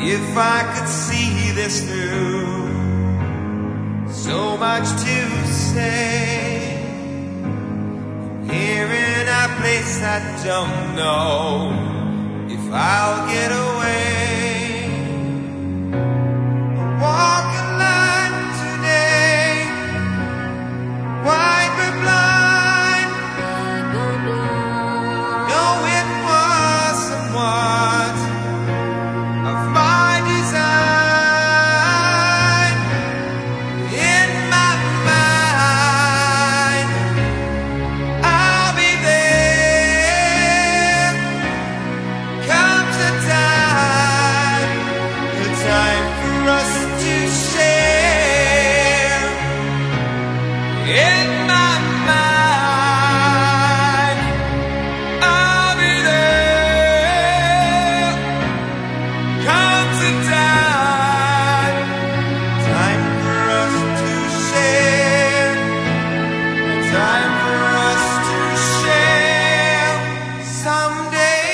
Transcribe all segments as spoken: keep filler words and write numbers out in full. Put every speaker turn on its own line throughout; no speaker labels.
If I could see this through, so much to say. Here in a place I don't know if I'll get away. Walk a line today, white but blind. No, it was somewhat of my design. In my mind, I'll be there. Comes a time, the time for us to share. In my mind, I'll be there. Comes a time, time for us to share. Time for us to share someday.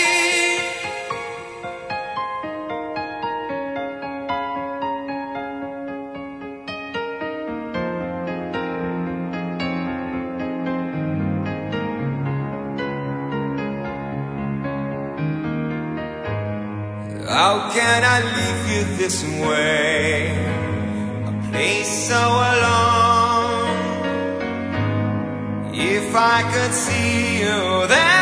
How can I leave you this way? A place so alone. If I could see you there.